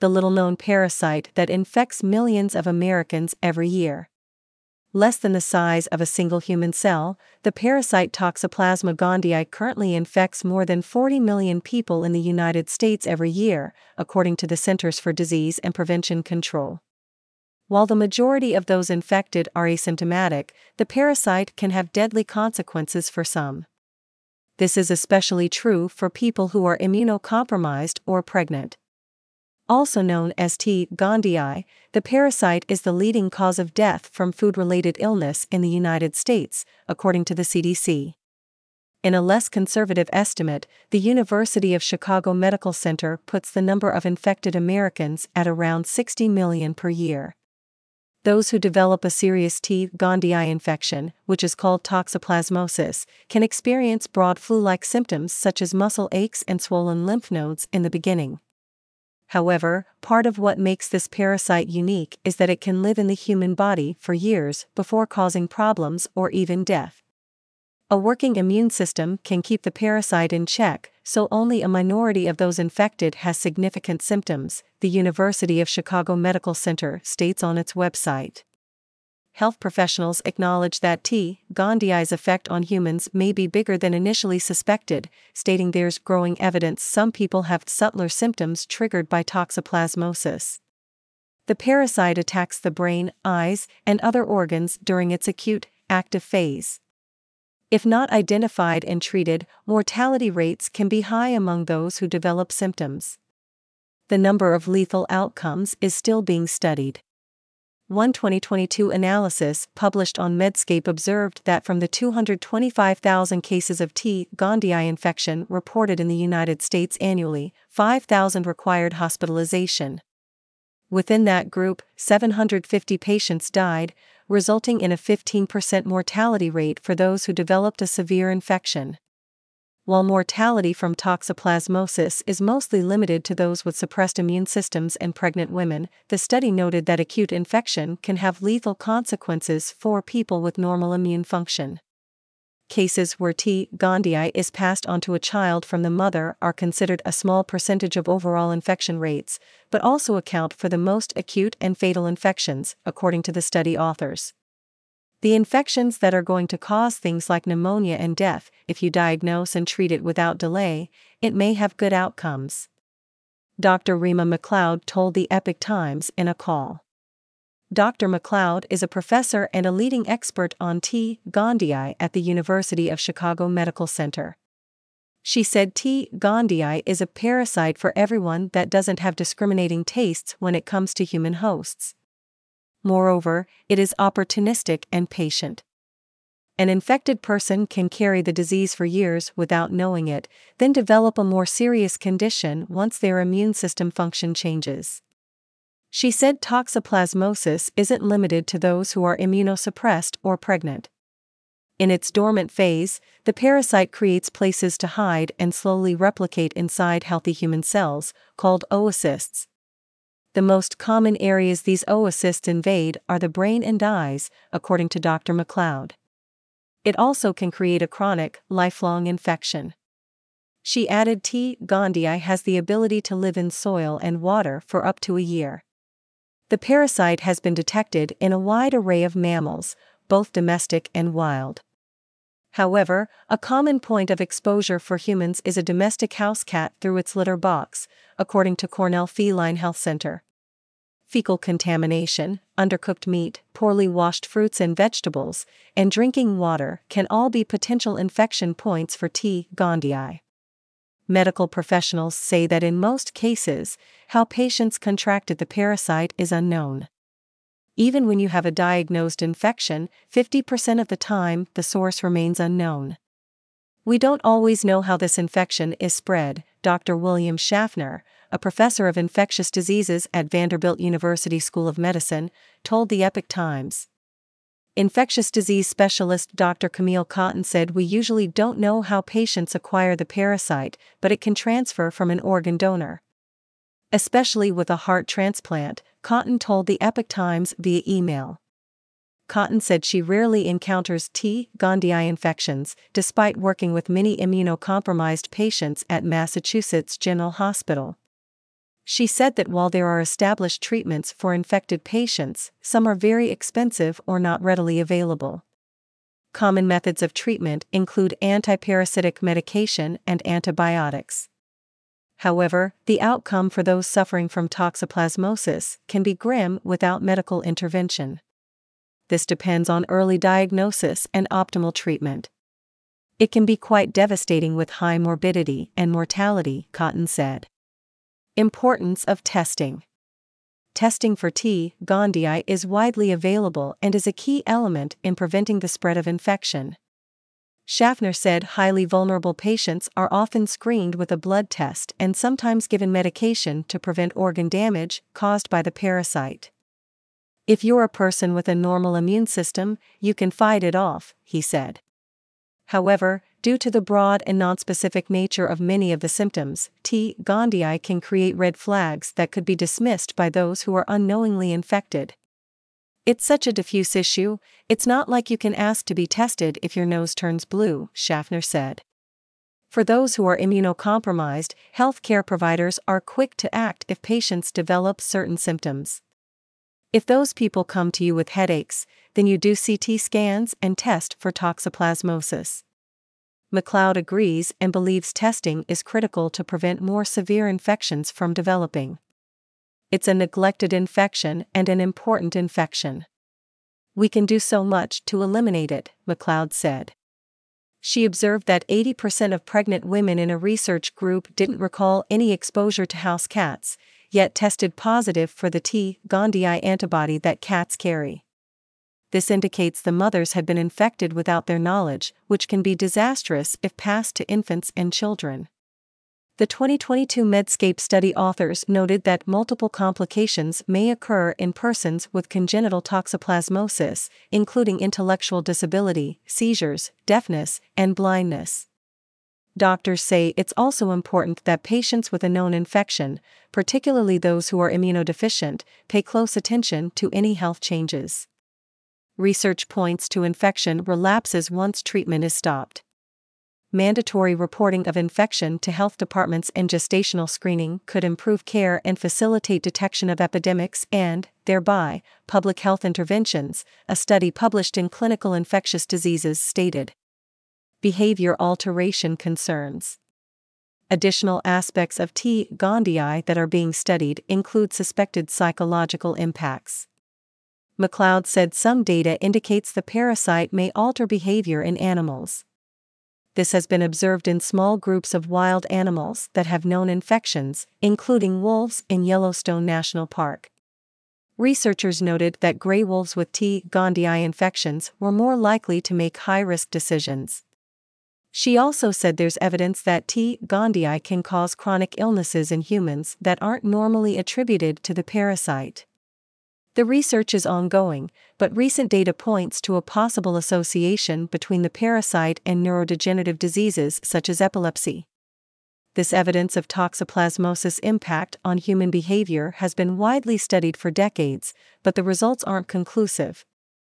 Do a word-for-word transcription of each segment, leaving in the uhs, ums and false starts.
the little-known parasite that infects millions of Americans every year. Less than the size of a single human cell, the parasite Toxoplasma gondii currently infects more than forty million people in the United States every year, according to the Centers for Disease and Prevention Control. While the majority of those infected are asymptomatic, the parasite can have deadly consequences for some. This is especially true for people who are immunocompromised or pregnant. Also known as T. gondii, the parasite is the leading cause of death from food-related illness in the United States, according to the C D C. In a less conservative estimate, the University of Chicago Medical Center puts the number of infected Americans at around sixty million per year. Those who develop a serious T. gondii infection, which is called toxoplasmosis, can experience broad flu-like symptoms such as muscle aches and swollen lymph nodes in the beginning. However, part of what makes this parasite unique is that it can live in the human body for years before causing problems or even death. A working immune system can keep the parasite in check, so only a minority of those infected has significant symptoms, the University of Chicago Medical Center states on its website. Health professionals acknowledge that T. gondii's effect on humans may be bigger than initially suspected, stating there's growing evidence some people have subtler symptoms triggered by toxoplasmosis. The parasite attacks the brain, eyes, and other organs during its acute, active phase. If not identified and treated, mortality rates can be high among those who develop symptoms. The number of lethal outcomes is still being studied. One twenty twenty-two analysis published on Medscape observed that from the two hundred twenty-five thousand cases of T. gondii infection reported in the United States annually, five thousand required hospitalization. Within that group, seven hundred fifty patients died, resulting in a fifteen percent mortality rate for those who developed a severe infection. While mortality from toxoplasmosis is mostly limited to those with suppressed immune systems and pregnant women, the study noted that acute infection can have lethal consequences for people with normal immune function. Cases where T. gondii is passed on to a child from the mother are considered a small percentage of overall infection rates, but also account for the most acute and fatal infections, according to the study authors. The infections that are going to cause things like pneumonia and death, if you diagnose and treat it without delay, it may have good outcomes. Doctor Rima McLeod told the Epoch Times in a call. Doctor McLeod is a professor and a leading expert on T. gondii at the University of Chicago Medical Center. She said T. gondii is a parasite for everyone that doesn't have discriminating tastes when it comes to human hosts. Moreover, it is opportunistic and patient. An infected person can carry the disease for years without knowing it, then develop a more serious condition once their immune system function changes. She said toxoplasmosis isn't limited to those who are immunosuppressed or pregnant. In its dormant phase, the parasite creates places to hide and slowly replicate inside healthy human cells, called oocysts. The most common areas these oocysts invade are the brain and eyes, according to Doctor McLeod. It also can create a chronic, lifelong infection. She added T. gondii has the ability to live in soil and water for up to a year. The parasite has been detected in a wide array of mammals, both domestic and wild. However, a common point of exposure for humans is a domestic house cat through its litter box, according to Cornell Feline Health Center. Fecal contamination, undercooked meat, poorly washed fruits and vegetables, and drinking water can all be potential infection points for T. gondii. Medical professionals say that in most cases, how patients contracted the parasite is unknown. Even when you have a diagnosed infection, fifty percent of the time the source remains unknown. We don't always know how this infection is spread, Doctor William Schaffner, a professor of infectious diseases at Vanderbilt University School of Medicine, told the Epoch Times. Infectious disease specialist Doctor Camille Cotton said we usually don't know how patients acquire the parasite, but it can transfer from an organ donor. Especially with a heart transplant, Cotton told the Epoch Times via email. Cotton said she rarely encounters T. gondii infections, despite working with many immunocompromised patients at Massachusetts General Hospital. She said that while there are established treatments for infected patients, some are very expensive or not readily available. Common methods of treatment include antiparasitic medication and antibiotics. However, the outcome for those suffering from toxoplasmosis can be grim without medical intervention. This depends on early diagnosis and optimal treatment. It can be quite devastating with high morbidity and mortality, Cotton said. Importance of testing. Testing for T. gondii is widely available and is a key element in preventing the spread of infection. Schaffner said highly vulnerable patients are often screened with a blood test and sometimes given medication to prevent organ damage caused by the parasite. If you're a person with a normal immune system, you can fight it off, he said. However, due to the broad and nonspecific nature of many of the symptoms, T. gondii can create red flags that could be dismissed by those who are unknowingly infected. It's such a diffuse issue, it's not like you can ask to be tested if your nose turns blue, Schaffner said. For those who are immunocompromised, healthcare providers are quick to act if patients develop certain symptoms. If those people come to you with headaches, then you do C T scans and test for toxoplasmosis. McLeod agrees and believes testing is critical to prevent more severe infections from developing. It's a neglected infection and an important infection. We can do so much to eliminate it, McLeod said. She observed that eighty percent of pregnant women in a research group didn't recall any exposure to house cats, yet tested positive for the T. gondii antibody that cats carry. This indicates the mothers had been infected without their knowledge, which can be disastrous if passed to infants and children. The twenty twenty-two Medscape study authors noted that multiple complications may occur in persons with congenital toxoplasmosis, including intellectual disability, seizures, deafness, and blindness. Doctors say it's also important that patients with a known infection, particularly those who are immunodeficient, pay close attention to any health changes. Research points to infection relapses once treatment is stopped. Mandatory reporting of infection to health departments and gestational screening could improve care and facilitate detection of epidemics and, thereby, public health interventions, a study published in Clinical Infectious Diseases stated. Behavior alteration concerns. Additional aspects of T. gondii that are being studied include suspected psychological impacts. McLeod said some data indicates the parasite may alter behavior in animals. This has been observed in small groups of wild animals that have known infections, including wolves in Yellowstone National Park. Researchers noted that gray wolves with T. gondii infections were more likely to make high-risk decisions. She also said there's evidence that T. gondii can cause chronic illnesses in humans that aren't normally attributed to the parasite. The research is ongoing, but recent data points to a possible association between the parasite and neurodegenerative diseases such as epilepsy. This evidence of toxoplasmosis impact on human behavior has been widely studied for decades, but the results aren't conclusive.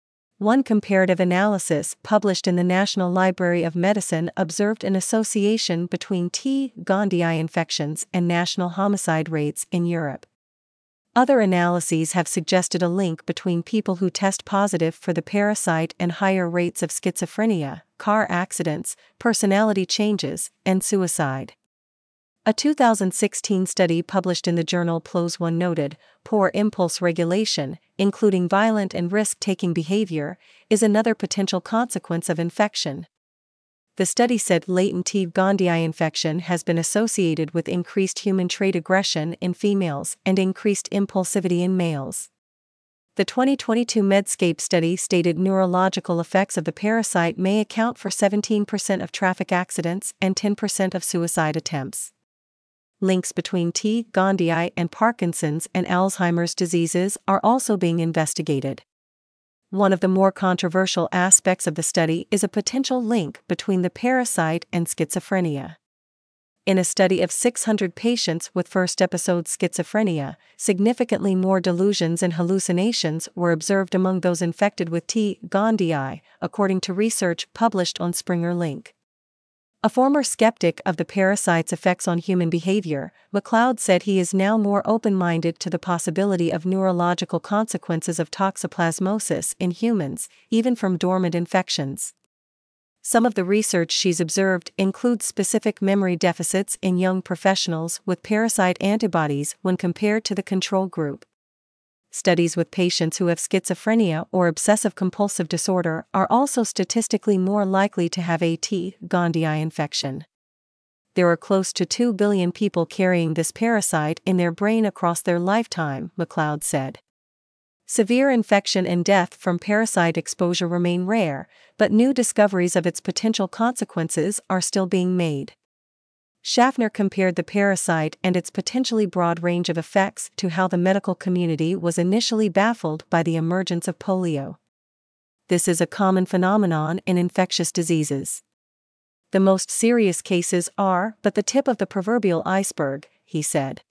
One comparative analysis published in the National Library of Medicine observed an association between T. gondii infections and national homicide rates in Europe. Other analyses have suggested a link between people who test positive for the parasite and higher rates of schizophrenia, car accidents, personality changes, and suicide. A two thousand sixteen study published in the journal P L O S One noted, poor impulse regulation, including violent and risk-taking behavior, is another potential consequence of infection. The study said latent T. gondii infection has been associated with increased human trait aggression in females and increased impulsivity in males. The twenty twenty-two Medscape study stated neurological effects of the parasite may account for seventeen percent of traffic accidents and ten percent of suicide attempts. Links between T. gondii and Parkinson's and Alzheimer's diseases are also being investigated. One of the more controversial aspects of the study is a potential link between the parasite and schizophrenia. In a study of six hundred patients with first-episode schizophrenia, significantly more delusions and hallucinations were observed among those infected with T. gondii, according to research published on Springer Link. A former skeptic of the parasite's effects on human behavior, McLeod said he is now more open-minded to the possibility of neurological consequences of toxoplasmosis in humans, even from dormant infections. Some of the research she's observed includes specific memory deficits in young professionals with parasite antibodies when compared to the control group. Studies with patients who have schizophrenia or obsessive-compulsive disorder are also statistically more likely to have A T. gondii infection. There are close to two billion people carrying this parasite in their brain across their lifetime, McLeod said. Severe infection and death from parasite exposure remain rare, but new discoveries of its potential consequences are still being made. Schaffner compared the parasite and its potentially broad range of effects to how the medical community was initially baffled by the emergence of polio. This is a common phenomenon in infectious diseases. The most serious cases are but the tip of the proverbial iceberg, he said.